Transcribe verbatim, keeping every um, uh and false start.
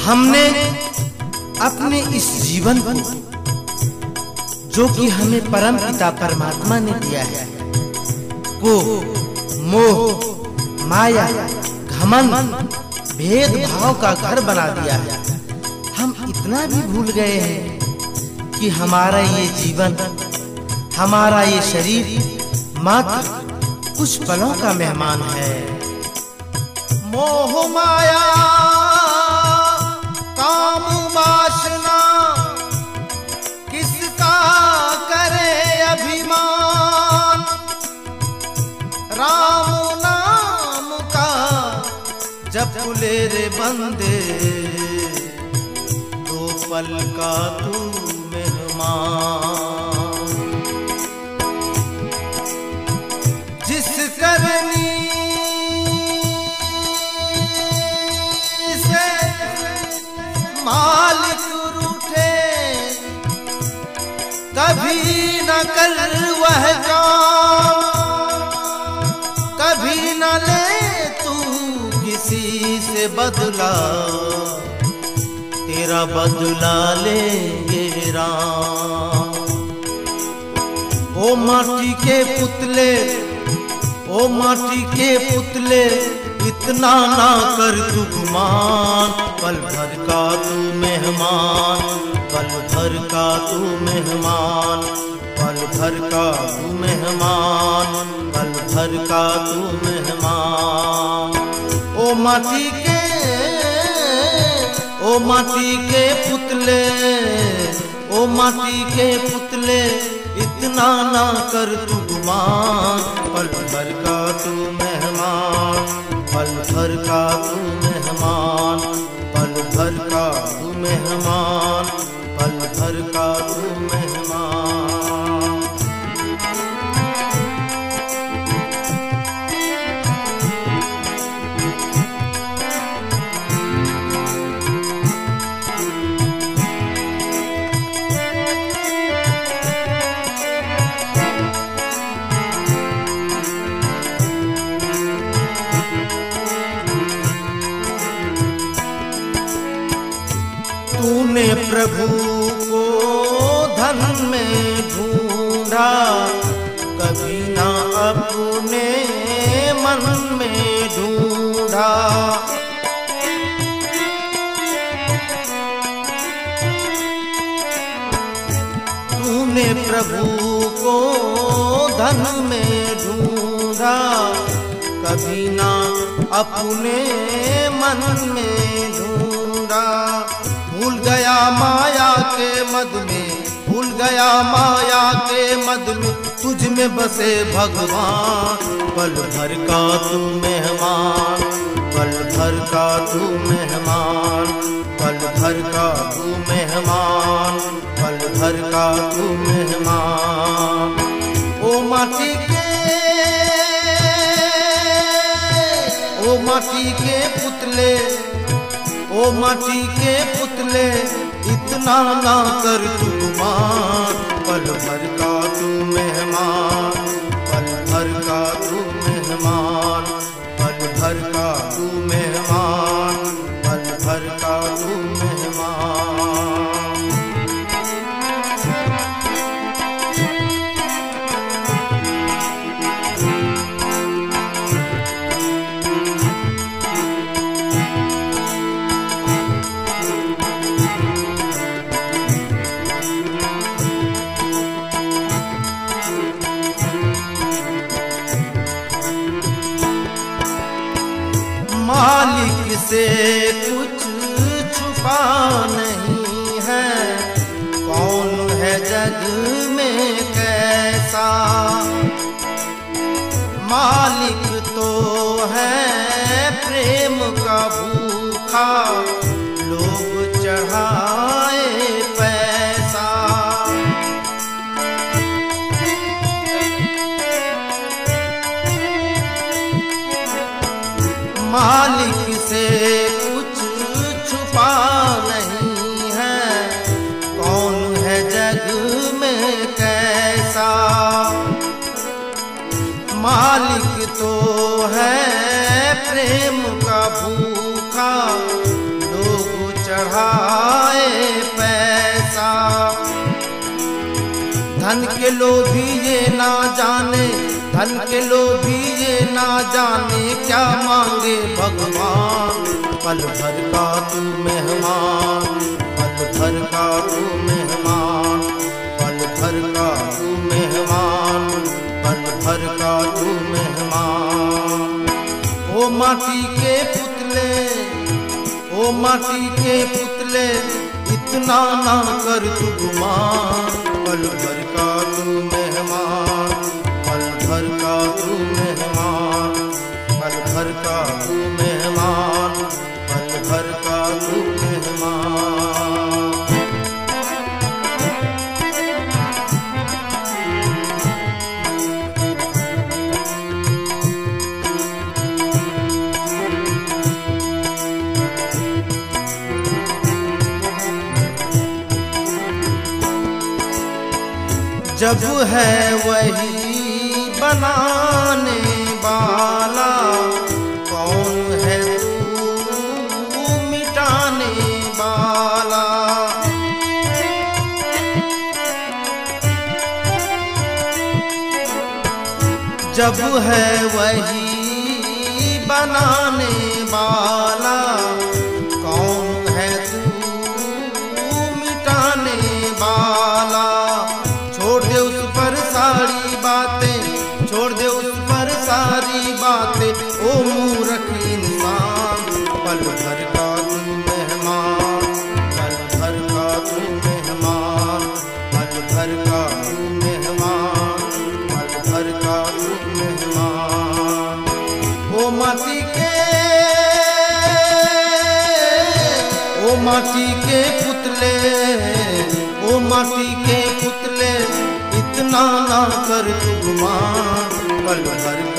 हमने अपने इस जीवन को जो कि हमें परम पिता परमात्मा ने दिया है को मोह, माया, घमंड, भेदभाव का घर बना दिया है। हम इतना भी भूल गए हैं कि हमारा ये जीवन, हमारा ये शरीर मात्र कुछ पलों का मेहमान है। मोह माया काम वासना किसका करे अभिमान, राम नाम का जप ले रे बंदे, दो पल का तू मेहमान। जिस करनी से मालिक रूठे, कभी न कर वह काम, कभी न ले तू किसी से बदला, तेरा बदला लेंगे राम। ओ माटी के पुतले, ओ माटी के पुतले, इतना ना कर तू गुमान, पल भर का तू मेहमान, पल भर का तू मेहमान, पल भर का तू मेहमान, पल भर का तू मेहमान। ओ माटी के, ओ माटी के पुतले, ओ माटी के पुतले, इतना ना कर तू गुमान, पल भर का तू मेहमान, पल भर का तू मेहमान, पल भर का तू मेहमान, पल भर का तू मेहमान। तूने प्रभु को धन में ढूंढा, कभी ना अपने मन में ढूंढा। तूने प्रभु को धन में ढूंढा, कभी ना अपने मन में ढूंढा। भूल गया माया के मद में, भूल गया माया के मद में, तुझ में बसे भगवान, पल भर का तू मेहमान, पल भर का तू मेहमान, पल भर का तू मेहमान, पल भर का तू मेहमान। ओ माटी के, ओ माटी के पुतले, ओ माटी के पुतले, इतना ना कर तू गुमान, पल भर का तू मेहमान, पल भर का तू मेहमान, पल भर का तू मेहमान, पल भर का तू मेहमान। मालिक से कुछ छुपा नहीं है, कौन है जग में कैसा। मालिक तो है प्रेम का भूखा, लोग चढ़ाए पैसा। मालिक से कुछ छुपा नहीं है, कौन है जग में कैसा। मालिक तो है प्रेम का भूखा, लोग चढ़ाए पैसा। धन के लोभी ये ना जाने, धन के लोभी ये ना जाने क्या मांगे भगवान। पल भर का तू मेहमान, पल भर का तू मेहमान, पल भर का तू मेहमान, पल भर का तू मेहमान। ओ माटी के पुतले, ओ माटी के पुतले, इतना ना कर तू गुमान। पल भर का तू मेहमान, पल भर का तू मेहमान, पल भर का तू मेहमान, पल भर का तू मेहमान। जब है वही बनाने वाला, कौन है तू मिटाने वाला। जब है वही बनाने वाला, कौन है तू मिटाने वाला। छोड़ दे उस पर सारी बातें, छोड़ दे उस पर सारी बातें, ओ मूर्ख इंसान। पल भर का तू मेहमान, पल भर का तू मेहमान, पल भर का तू मेहमान, पल भर का तू मेहमान। ओ माटी के, ओ माटी के पुतले, ओ माटी के पुतले, इतना ना कर तू गुमान। पल भर